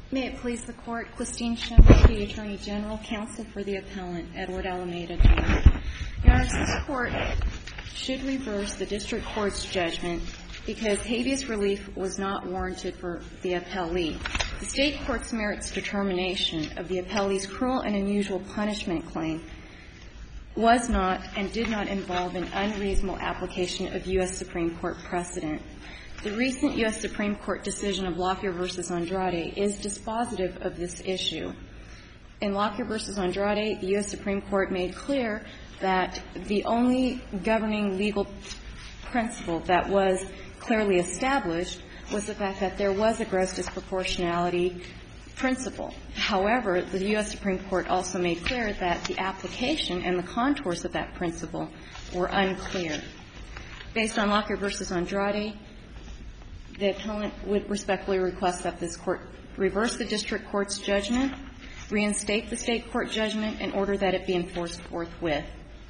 May it please the Court, Christine Schemmer, the Attorney General, Counsel for the Appellant, Edward Alameda, Jr. Your Honor, this Court should reverse the District Court's judgment because habeas relief was not warranted for the appellee. The State Court's merits determination of the appellee's cruel and unusual punishment claim was not and did not involve an unreasonable application of U.S. Supreme Court precedent. The recent U.S. Supreme Court decision of Lockyer v. Andrade is dispositive of this issue. In Lockyer v. Andrade, the U.S. Supreme Court made clear that the only governing legal principle that was clearly established was the fact that there was a gross disproportionality principle. However, the U.S. Supreme Court also made clear that the application and the contours of that principle were unclear. Based on Lockyer v. Andrade, the appellant would respectfully request that this Court reverse the District Court's judgment, reinstate the State Court judgment, and order that it be enforced forthwith.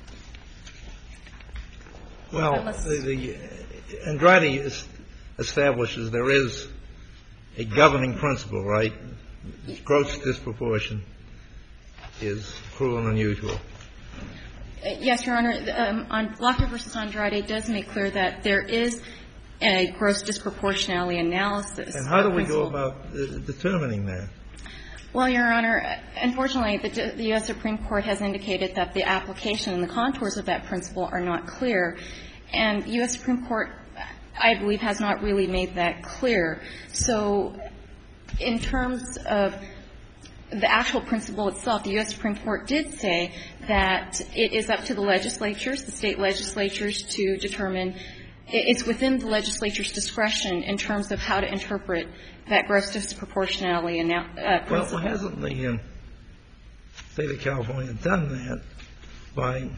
Well, the Andrade establishes there is a governing principle, right? Gross disproportion is cruel and unusual. Yes, Your Honor. On Lockyer v. Andrade does make clear that there is a gross disproportionality analysis. And how do we go about determining that? Well, Your Honor, unfortunately, the U.S. Supreme Court has indicated that the application and the contours of that principle are not clear. And the U.S. Supreme Court, I believe, has not really made that clear. So in terms of the actual principle itself, the U.S. Supreme Court did say that it is up to the legislatures, the State legislatures, to determine it's within the legislature's discretion in terms of how to interpret that gross disproportionality principle. Well, hasn't the State of California done that by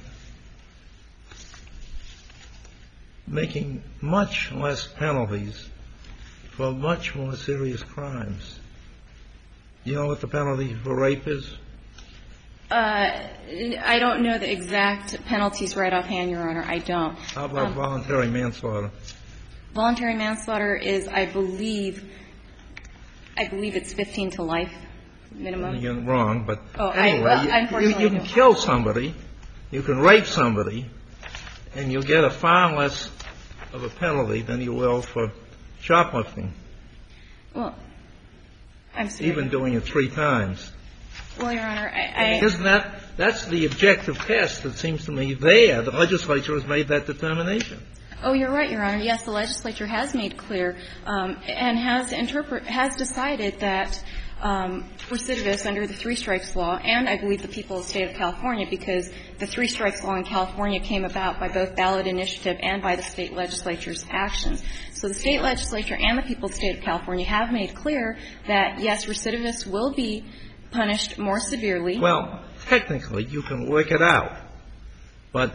making much less penalties for much more serious crimes? Do you know what the penalty for rape is? I don't know the exact penalties right offhand, Your Honor. I don't. How about voluntary manslaughter? Voluntary manslaughter is, I believe it's 15 to life minimum. You're wrong, but anyway, you can kill somebody, you can rape somebody, and you'll get a far less of a penalty than you will for shoplifting. Well, I'm sorry. Even doing it 3 times. Well, Your Honor, Isn't that's the objective test that seems to me there. The legislature has made that determination. Oh, you're right, Your Honor. Yes, the legislature has made clear and has decided that recidivists under the 3 strikes law, and I believe the people of the State of California, because the 3 strikes law in California came about by both ballot initiative and by the State legislature's actions. So the State legislature and the people of the State of California have made clear that, yes, recidivists will be punished more severely. Well, technically, you can work it out. But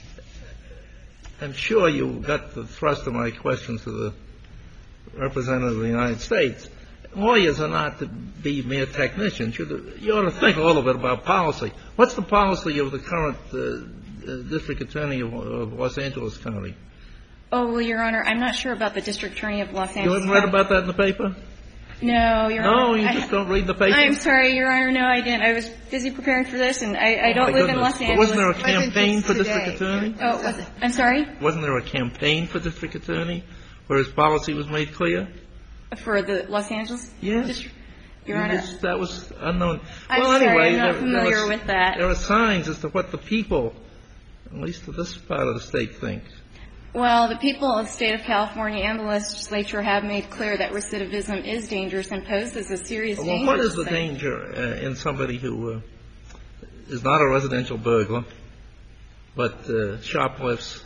I'm sure you got the thrust of my question to the representative of the United States. Lawyers are not to be mere technicians. You ought to think a little bit about policy. What's the policy of the current district attorney of Los Angeles County? Oh, well, Your Honor, I'm not sure about the district attorney of Los Angeles County. You haven't read about that in the paper? No, Your Honor. No, you just don't read the paper? I'm sorry, Your Honor. No, I didn't. I was busy preparing for this, and I don't live in Los Angeles. Wasn't there a campaign for district attorney? Oh, was it? I'm sorry? Wasn't there a campaign for district attorney where his policy was made clear? For the Los Angeles? Yes. Your Honor. That was unknown. I'm sorry, I'm not familiar with that. There are signs as to what the people, at least to this part of the State, think. Well, the people of the State of California and the legislature have made clear that recidivism is dangerous and poses a serious danger. Well, what is the danger in somebody who is not a residential burglar but shoplifts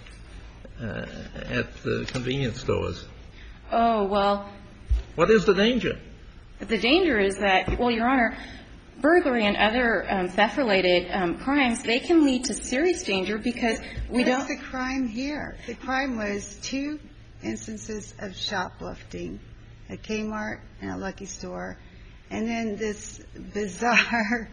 at the convenience stores? Oh, well. What is the danger? The danger is that, well, Your Honor, burglary and other theft-related crimes, they can lead to serious danger because we don't. What's the crime here? The crime was 2 instances of shoplifting, a Kmart and a Lucky Store, and then this bizarre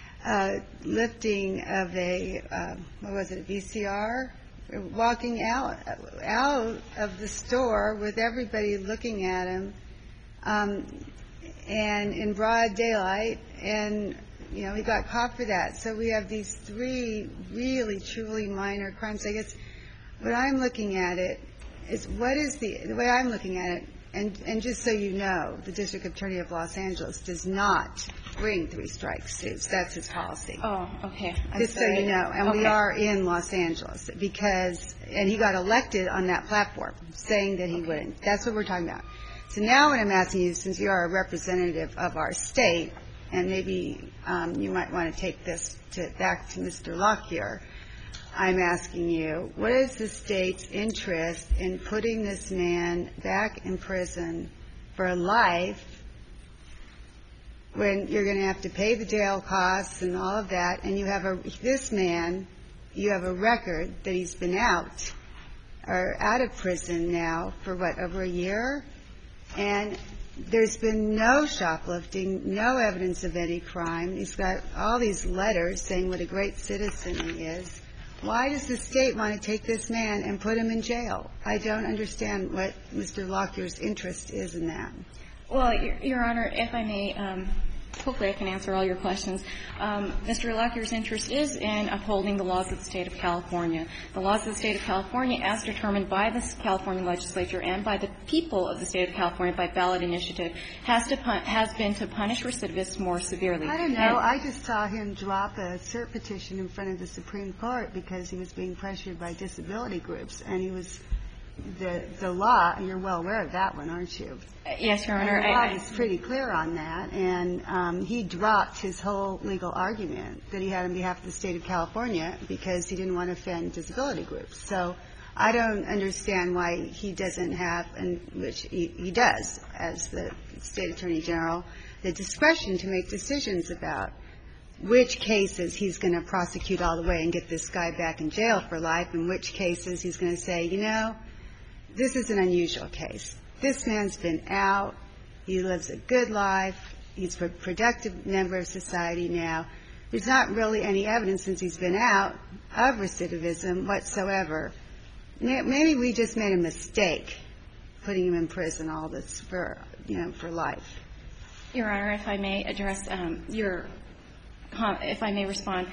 lifting of a, what was it, VCR? Walking out of the store with everybody looking at him. and in broad daylight, and, you know, he got caught for that. So we have these 3 really, truly minor crimes. I guess what I'm looking at it is what is the way I'm looking at it, and just so you know, the District Attorney of Los Angeles does not bring 3-strike suits. That's his policy. Oh, okay. Just so you know. And we are in Los Angeles because, and he got elected on that platform saying that he wouldn't. That's what we're talking about. So now what I'm asking you, since you are a representative of our state, and maybe you might want to take this back to Mr. Lockyer, I'm asking you, what is the state's interest in putting this man back in prison for life when you're going to have to pay the jail costs and all of that, and you have this man, you have a record that he's been out or out of prison now for, what, over a year? And there's been no shoplifting, no evidence of any crime. He's got all these letters saying what a great citizen he is. Why does the state want to take this man and put him in jail? I don't understand what Mr. Lockyer's interest is in that. Well, Your Honor, if I may, hopefully I can answer all your questions. Mr. Lockyer's interest is in upholding the laws of the State of California. The laws of the State of California, as determined by the California legislature and by the people of the State of California by ballot initiative, has been to punish recidivists more severely. I don't know. I just saw him drop a cert petition in front of the Supreme Court because he was being pressured by disability groups, and he was the law. You're well aware of that one, aren't you? Yes, Your Honor. The law is pretty clear on that, and he dropped his whole legal argument that he had on behalf of the State of California because he didn't want to offend disability groups. So I don't understand why he doesn't have, and which he does as the State Attorney General, the discretion to make decisions about which cases he's going to prosecute all the way and get this guy back in jail for life, and which cases he's going to say, you know, this is an unusual case. This man's been out. He lives a good life. He's a productive member of society now. There's not really any evidence since he's been out of recidivism whatsoever. Maybe we just made a mistake putting him in prison all this for, you know, for life. Your Honor, if I may address if I may respond.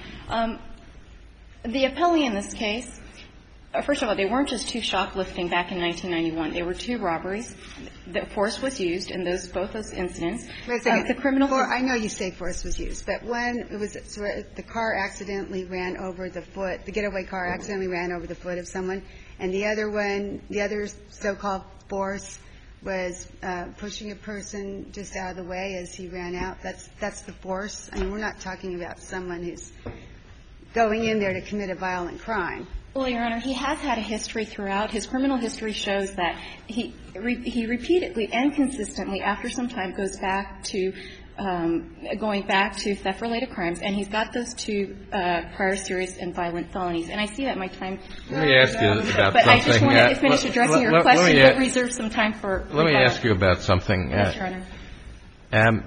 The appellee in this case, first of all, they weren't just 2 shoplifting back in 1991. They were 2 robberies. The force was used in both those incidents. Wait a second. The criminal. I know you say force was used, but when it was the car accidentally ran over the foot, the getaway car accidentally ran over the foot of someone, and the other so-called force was pushing a person just out of the way as he ran out. That's the force. I mean, we're not talking about someone who's going in there to commit a violent crime. Well, Your Honor, he has had a history throughout. His criminal history shows that he repeatedly and consistently, after some time, goes back to going back to theft-related crimes, and he's got those 2 prior serious and violent felonies. And I see that my time. Let me ask you about something. But I just want to finish addressing your question, but reserve some time for. Let me ask you about something. Yes, Your Honor.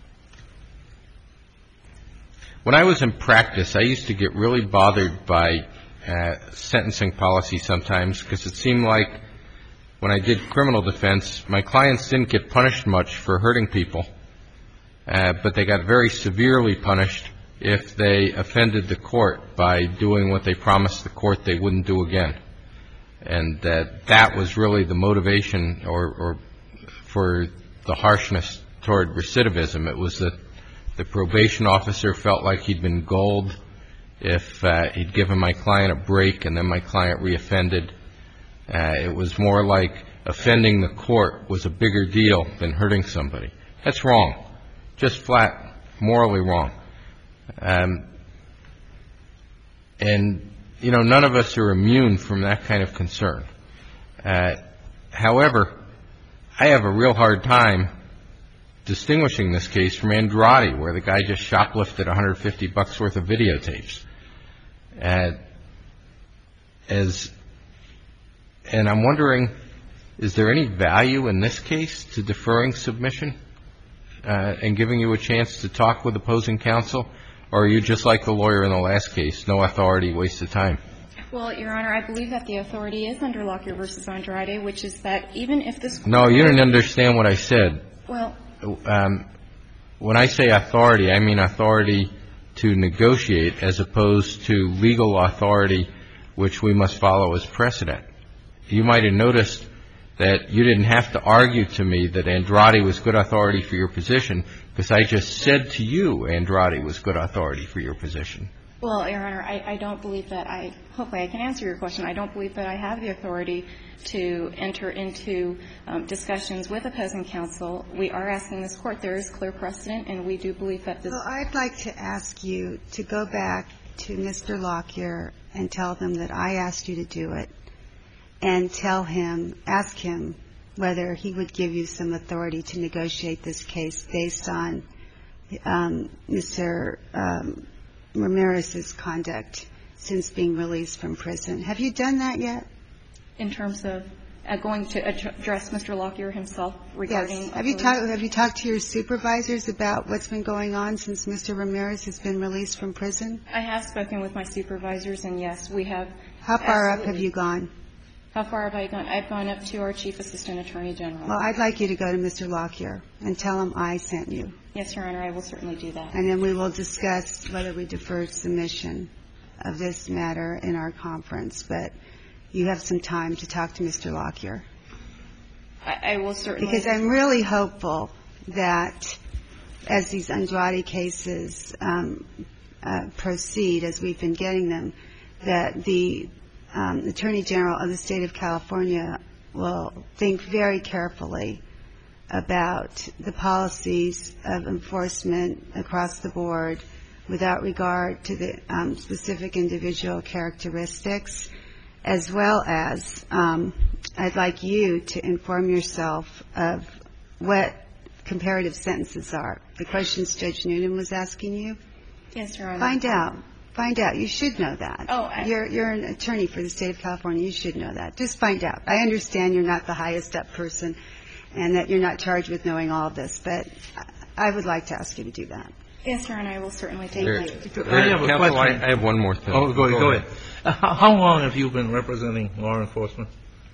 When I was in practice, I used to get really bothered by sentencing policy sometimes because it seemed like when I did criminal defense, my clients didn't get punished much for hurting people, but they got very severely punished if they offended the court by doing what they promised the court they wouldn't do again. And that was really the motivation or for the harshness toward recidivism. It was that the probation officer felt like he'd been gold if he'd given my client a break and then my client reoffended. It was more like offending the court was a bigger deal than hurting somebody. That's wrong. Just flat, morally wrong. And, you know, none of us are immune from that kind of concern. However, I have a real hard time distinguishing this case from Andrade, where the guy just shoplifted $150 worth of videotapes. And I'm wondering, is there any value in this case to deferring submission and giving you a chance to talk with opposing counsel? Or are you just like the lawyer in the last case, no authority, waste of time? Well, Your Honor, I believe that the authority is under Lockyer v. Andrade, which is that even if this court. No, you didn't understand what I said. Well, when I say authority, I mean authority to negotiate as opposed to legal authority, which we must follow as precedent. You might have noticed that you didn't have to argue to me that Andrade was good authority for your position, because I just said to you Andrade was good authority for your position. Well, Your Honor, I don't believe that hopefully I can answer your question. I don't believe that I have the authority to enter into discussions with opposing counsel. We are asking this Court. There is clear precedent, and we do believe that this. Well, I'd like to ask you to go back to Mr. Lockyer and tell them that I asked you to do it, and ask him whether he would give you some authority to negotiate this case based on Mr. Ramirez's conduct since being released from prison. Have you done that yet? In terms of going to address Mr. Lockyer himself regarding. Yes. Have you talked to your supervisors about what's been going on since Mr. Ramirez has been released from prison? I have spoken with my supervisors, and yes, we have. How far up have you gone? How far have I gone? I've gone up to our Chief Assistant Attorney General. Well, I'd like you to go to Mr. Lockyer and tell him I sent you. Yes, Your Honor, I will certainly do that. And then we will discuss whether we defer submission of this matter in our conference. But you have some time to talk to Mr. Lockyer. I will certainly. Because I'm really hopeful that as these Andrade cases proceed, as we've been getting them, that the Attorney General of the State of California will think very carefully about the policies of enforcement across the board without regard to the specific individual characteristics, as well as I'd like you to inform yourself of what comparative sentences are. The questions Judge Noonan was asking you? Yes, Your Honor. Find out. Find out. You should know that. Oh, You're an attorney for the State of California. You should know that. Just find out. I understand you're not the highest up person and that you're not charged with knowing all of this, but I would like to ask you to do that. Yes, Your Honor, I will certainly take that. I have a question. I have one more thing. Oh, go ahead. How long have you been representing law enforcement?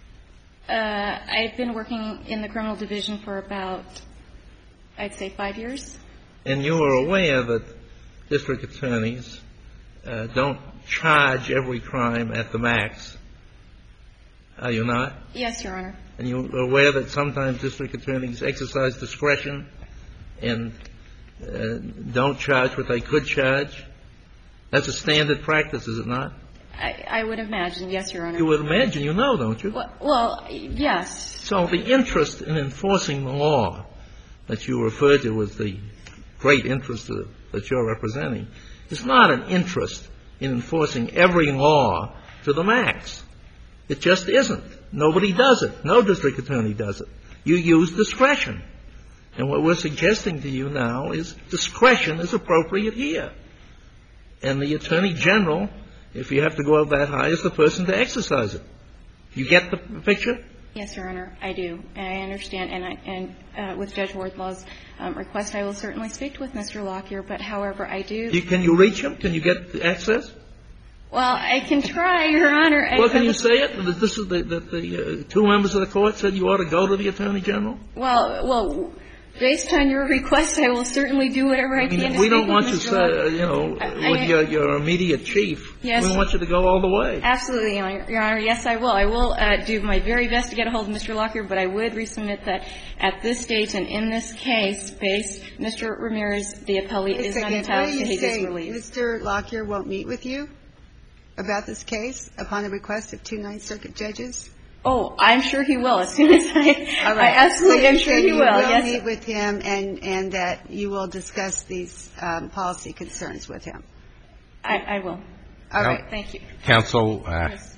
I've been working in the criminal division for about, I'd say, 5 years. And you are aware that district attorneys don't charge every crime at the max, are you not? Yes, Your Honor. And you're aware that sometimes district attorneys exercise discretion and don't charge what they could charge? That's a standard practice, is it not? I would imagine, yes, Your Honor. You would imagine you know, don't you? Well, yes. So the interest in enforcing the law that you refer to as the great interest that you're representing is not an interest in enforcing every law to the max. It just isn't. Nobody does it. No district attorney does it. You use discretion. And what we're suggesting to you now is discretion is appropriate here. And the Attorney General, if you have to go up that high, is the person to exercise it. You get the picture? Yes, Your Honor, I do. And I understand. And with Judge Wardlaw's request, I will certainly speak with Mr. Lockyer. But, however, I do. Can you reach him? Can you get access? Well, I can try, Your Honor. Well, can you say it? This is the two members of the court said you ought to go to the Attorney General? Well, based on your request, I will certainly do whatever I can to speak with Mr. Lockyer. We don't want you to say, with your immediate chief. Yes. We want you to go all the way. Absolutely, Your Honor. Yes, I will. I will do my very best to get a hold of Mr. Lockyer, but I would resubmit that at this stage and in this case, Mr. Ramirez, the appellee, is not entitled to his release. Mr. Lockyer won't meet with you about this case upon the request of two Ninth Circuit judges? Oh, I'm sure he will. As soon as I absolutely am sure he will. Yes. You will meet with him and that you will discuss these policy concerns with him. I will. All right. Thank you. Counsel, Yes.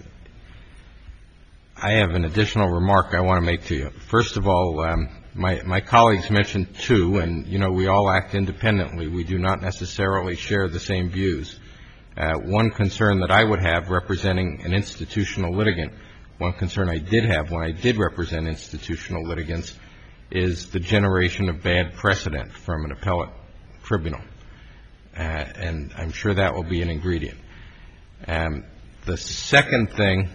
I have an additional remark I want to make to you. First of all, my colleagues mentioned two, and, we all act independently. We do not necessarily share the same views. One concern that I would have representing an institutional litigant, one concern I did have when I did represent institutional litigants, is the generation of bad precedent from an appellate tribunal. And I'm sure that will be an ingredient. The second thing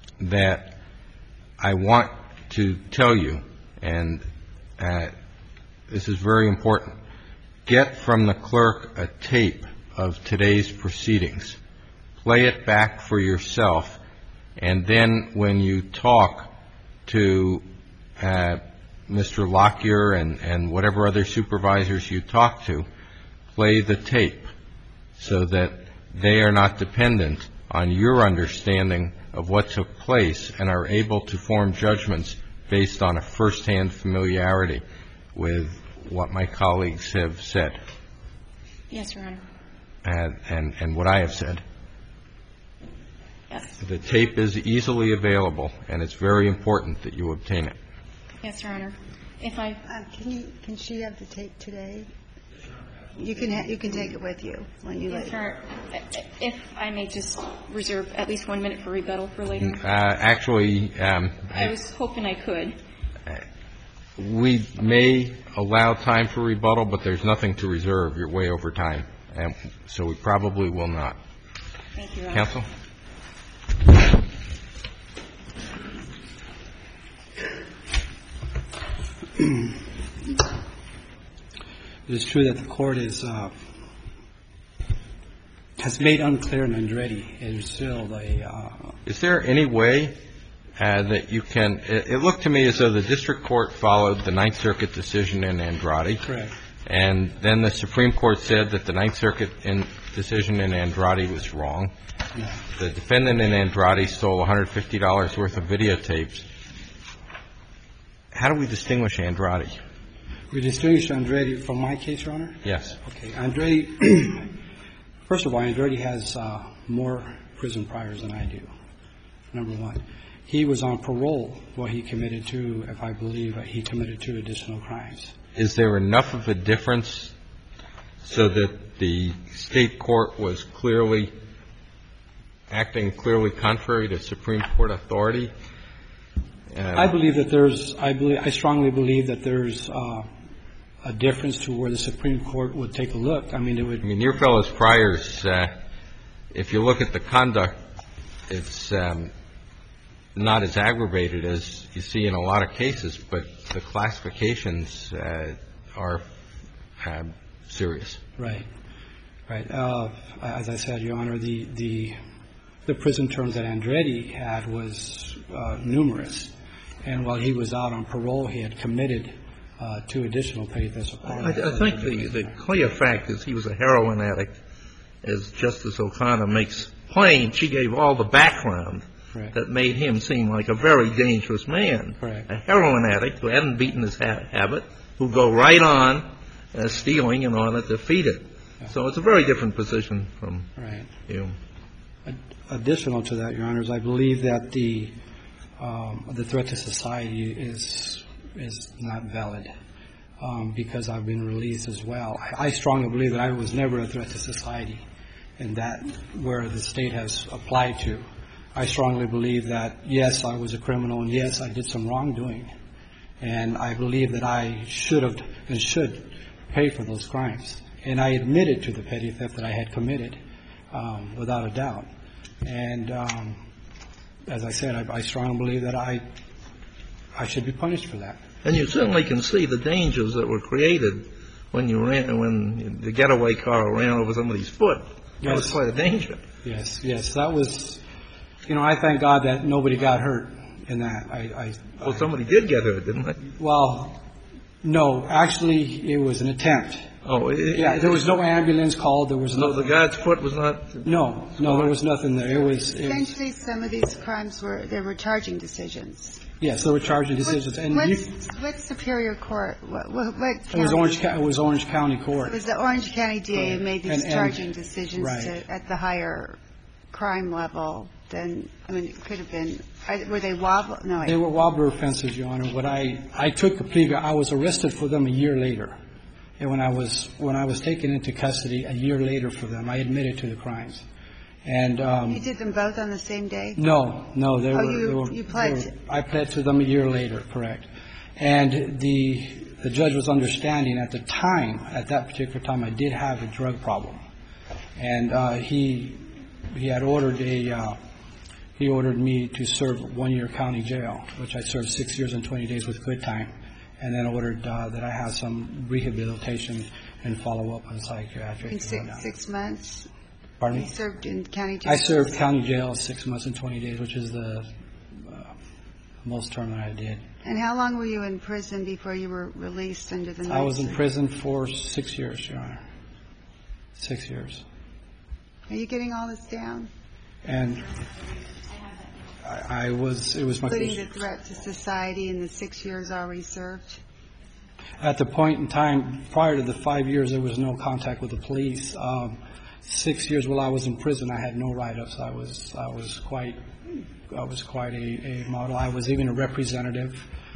that I want to tell you, and this is very important. Get from the clerk a tape of today's proceedings. Play it back for yourself, and then when you talk to Mr. Lockyer and whatever other supervisors you talk to, play the tape so that they are not dependent on your understanding of what took place and are able to form judgments based on a firsthand familiarity with what my colleagues have said. Yes, Your Honor. And what I have said. Yes. The tape is easily available, and it's very important that you obtain it. Yes, Your Honor. If I Can she have the tape today? You can take it with you when you Yes, leave. Your Honor. If I may just reserve at least 1 minute for rebuttal for later. Actually, I was hoping I could. we may allow time for rebuttal, but there's nothing to reserve. You're way over time, and so we probably will not. Thank you, Your Honor. Counsel? It is true that the court has made unclear in Andretti. It is still Is there any way that you can – it looked to me as though the district court followed the Ninth Circuit decision in Andrade. correct. And then the Supreme Court said that the Ninth Circuit decision in Andrade was wrong. Yeah. The defendant in Andrade stole $150 worth of videotapes. How do we distinguish Andrade? We distinguish Andretti from my case, Your Honor? Yes. Okay. Andretti, first of all, Andretti has more prison priors than I do, number one. He was on parole while he committed two, if I believe, he committed two additional crimes. Is there enough of a difference so that the state court was clearly acting clearly contrary to Supreme Court authority? I believe that I strongly believe that there's a difference to where the Supreme Court would take a look. I mean, your fellow's priors, if you look at the conduct, it's not as aggravated as you see in a lot of cases, but the classifications are serious. Right. Right. As I said, Your Honor, the prison terms that Andretti had was numerous. And while he was out on parole, he had committed two additional cases. I think the clear fact is he was a heroin addict. As Justice O'Connor makes plain, she gave all the background that made him seem like a very dangerous man. Correct. A heroin addict who hadn't beaten his habit, who go right on stealing in order to feed it. Yeah. So it's a very different position from you. Additional to that, Your Honors, I believe that the threat to society is not valid because I've been released as well. I strongly believe that I was never a threat to society, and that where the state has applied to. I strongly believe that, yes, I was a criminal, and yes, I did some wrongdoing. And I believe that I should have and should pay for those crimes. And I admitted to the petty theft that I had committed, without a doubt. And as I said, I strongly believe that I should be punished for that. And you certainly can see the dangers that were created when the getaway car ran over somebody's foot. Yes. That was quite a danger. Yes, yes. That was, I thank God that nobody got hurt in that. Well, somebody did get hurt, didn't they? Well, no. Actually, it was an attempt. Oh, there was no ambulance called. There was no. The guy's foot was not. No, there was nothing there. It was essentially some of these crimes were charging decisions. Yes, there were charging decisions. What superior court? What county? It was Orange County Court. It was the Orange County DA who made these charging decisions at the higher crime level. Then it could have been. Were they wobbler? No, they were wobbler offenses, Your Honor. But I took the plea. I was arrested for them a year later. And when I was taken into custody a year later for them, I admitted to the crimes. And you did them both on the same day? No. You pled? I pled to them a year later, correct. And the judge was understanding at the time, at that particular time, I did have a drug problem. And he had ordered me to serve 1 year county jail, which I served 6 years and 20 days with good time. and then ordered that I have some rehabilitation and follow-up on psychiatric. In 6 months? Pardon me? You served in county jail? I served county jail 6 months and 20 days, which is the most term that I did. And how long were you in prison before you were released under the I was in prison for 6 years, Your Honor. 6 years. Are you getting all this down? And it was my Including first. the threat to society and the 6 years already served? At the point in time, prior to the 5 years, there was no contact with the police. 6 years while I was in prison, I had no write-ups. I was quite a model. I was even a representative,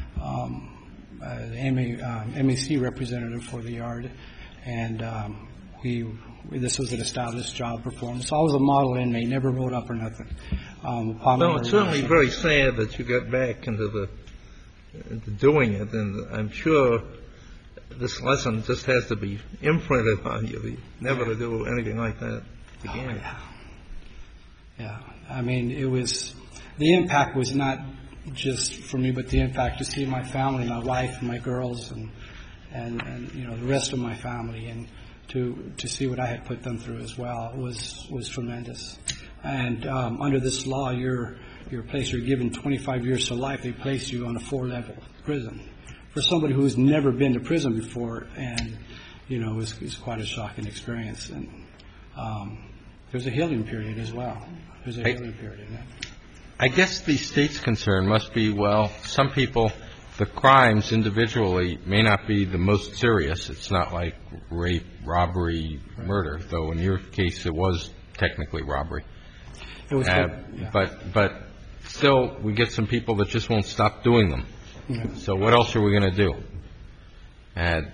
MAC representative for the yard, and this was an established job performance. So I was a model inmate, never wrote up or nothing. Well, it's certainly very sad that you got back into doing it, and I'm sure this lesson just has to be imprinted on you, never to do anything like that again. Yeah. I mean, the impact was not just for me, but the impact to see my family, my wife, and my girls, and the rest of my family, and to see what I had put them through as well was tremendous. And under this law, you're given 25 years to life. They place you on a 4-level prison. For somebody who's never been to prison before, and it's quite a shocking experience. And there's a healing period as well. There's a healing period in that. I guess the state's concern must be, well, some people, the crimes individually may not be the most serious. It's not like rape, robbery, murder, though in your case it was technically robbery. It was but still, we get some people that just won't stop doing them. Yeah. So what else are we going to do? And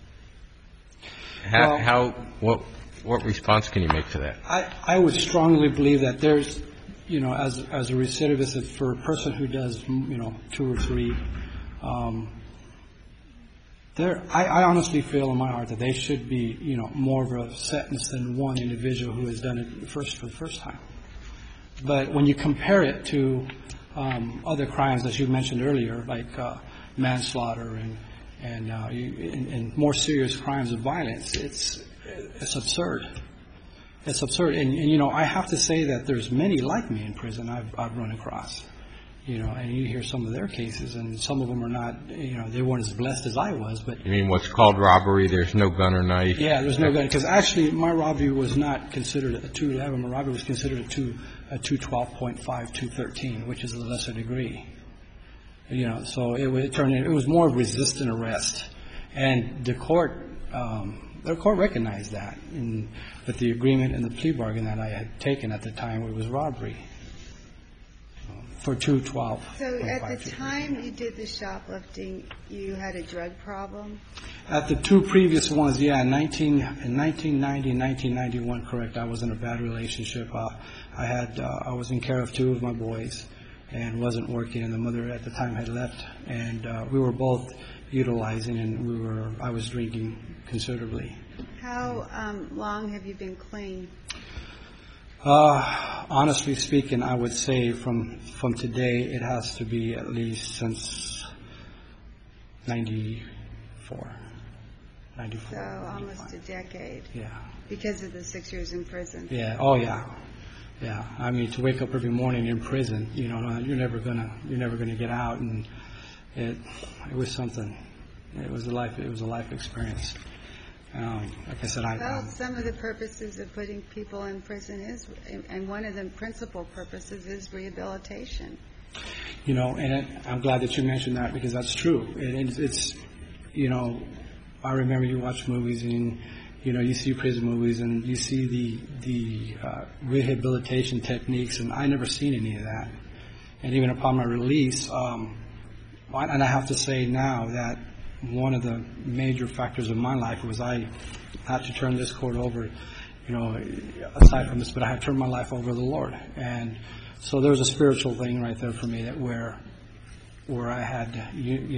what response can you make to that? I would strongly believe that there's, as a recidivist, for a person who does, 2 or 3, I honestly feel in my heart that they should be, more of a sentence than one individual who has done it for the first time. But when you compare it to other crimes, as you mentioned earlier, like manslaughter and more serious crimes of violence, it's absurd. It's absurd. And I have to say that there's many like me in prison I've run across. And you hear some of their cases, and some of them are not, they weren't as blessed as I was. But you mean what's called robbery? There's no gun or knife. Yeah, there's no gun, because actually my robbery was not considered a 211. My robbery was considered a 212.5, 213, which is a lesser degree. So it was more of resistant arrest, and the court recognized that, with the agreement and the plea bargain that I had taken at the time, it was robbery. For 212. So at the time you did the shoplifting, you had a drug problem? At the 2 previous ones, yeah, in 1990 and 1991, correct. I was in a bad relationship. I was in care of 2 of my boys and wasn't working, and the mother at the time had left, and we were both utilizing, and I was drinking considerably. How long have you been clean? Honestly speaking, I would say from today, it has to be at least since 94. So almost a decade. Yeah. Because of the 6 years in prison. Yeah. Oh, yeah. Yeah. I mean, to wake up every morning in prison, you're never gonna get out, and it was something. It was a life experience. Like I said, some of the purposes of putting people in prison is, and one of the principal purposes is rehabilitation. And I'm glad that you mentioned that, because that's true. It's I remember you watch movies, and you see prison movies, and you see the rehabilitation techniques, and I never seen any of that. And even upon my release, and I have to say now that one of the major factors of my life was I had to turn this court over, aside from this, but I had turned my life over to the Lord. And so there was a spiritual thing right there for me, that where I had,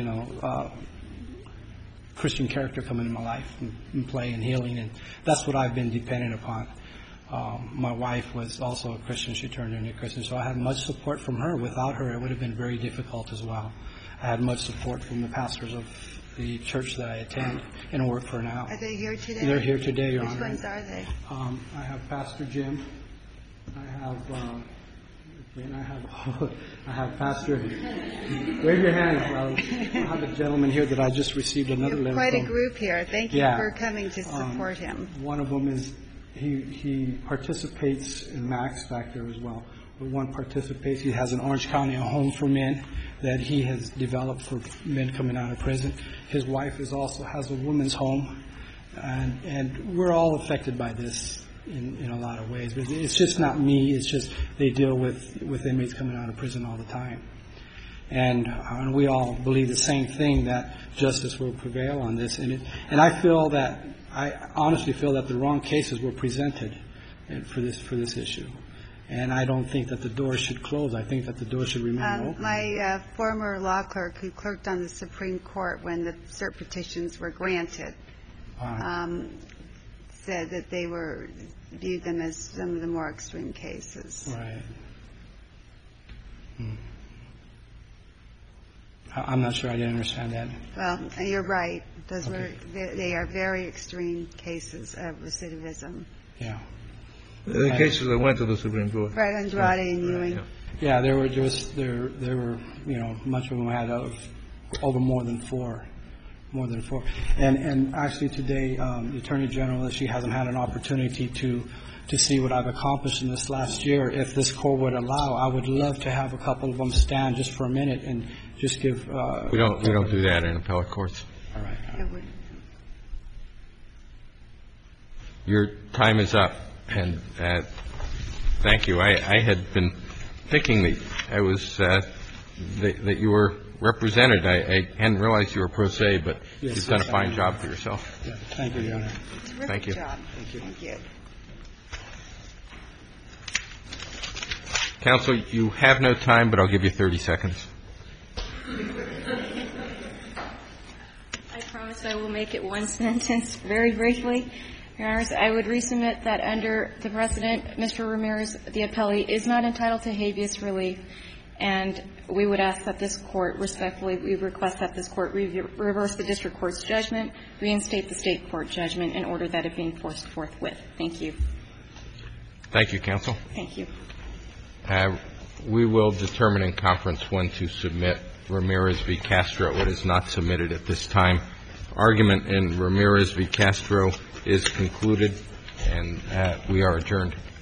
Christian character come into my life and play and healing, and that's what I've been dependent upon. My wife was also a Christian. She turned into a Christian, so I had much support from her. Without her, it would have been very difficult as well. I had much support from the pastors of the church that I attend and work for now. Are they here today? They're here today, Your Which Honor. ones are they? I have Pastor Jim. I have Pastor. Wave your hand. I have a gentleman here that I just received another letter Quite a from. group here. Thank you Yeah. for coming to support him. One of them is he participates in Max back there as well. But one participates. He has an Orange County home for men that he has developed for men coming out of prison. His wife also has a women's home, and we're all affected by this in a lot of ways. But it's just not me. It's just they deal with inmates coming out of prison all the time. And we all believe the same thing, that justice will prevail on this. And I honestly feel that the wrong cases were presented for this issue. And I don't think that the door should close. I think that the door should remain open. My former law clerk, who clerked on the Supreme Court when the cert petitions were granted, said that they viewed them as some of the more extreme cases. Right. I'm not sure I didn't understand that. Well, you're right. They are very extreme cases of recidivism. Yeah. The cases that went to the Supreme Court. Right, Andrade and Ewing. Yeah, there were much of them had over more than four. And actually today, the Attorney General, she hasn't had an opportunity to see what I've accomplished in this last year. If this court would allow, I would love to have a couple of them stand just for a minute and just give. We don't do that in appellate courts. All right. Your time is up, and thank you. I had been thinking that you were represented. I hadn't realized you were pro se, but you've done a fine job for yourself. Yeah, thank you, Your Honor. Terrific Thank you. job. Thank you. Counsel, you have no time, but I'll give you 30 seconds. I promise I will make it one sentence very briefly. Your Honors, I would resubmit that under the precedent, Mr. Ramirez, the appellee, is not entitled to habeas relief, and we would ask that this Court, respectfully, we request that this Court reverse the district court's judgment, reinstate the state court judgment in order that it be enforced forthwith. Thank you. Thank you, counsel. Thank you. We will determine in conference when to submit Ramirez v. Castro. It is not submitted at this time. Argument in Ramirez v. Castro is concluded, and we are adjourned.